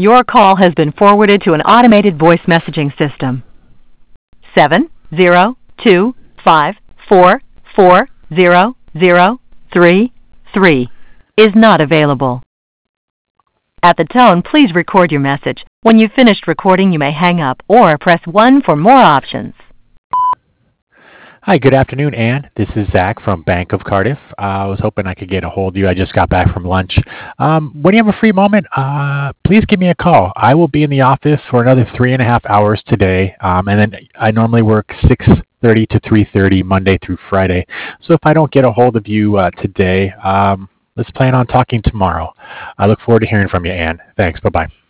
Your call has been forwarded to an automated voice messaging system. 70254400333 is not available. At the tone, please record your message. When you've finished recording, you may hang up or press 1 for more options. Hi, good afternoon, Ann. This is Zach from Bank of Cardiff. I was hoping I could get a hold of you. I just got back from lunch. When you have a free moment, please give me a call. I will be in the office for another 3.5 hours today, and then I normally work 6:30 to 3:30 Monday through Friday. So if I don't get a hold of you today, let's plan on talking tomorrow. I look forward to hearing from you, Ann. Thanks. Bye-bye.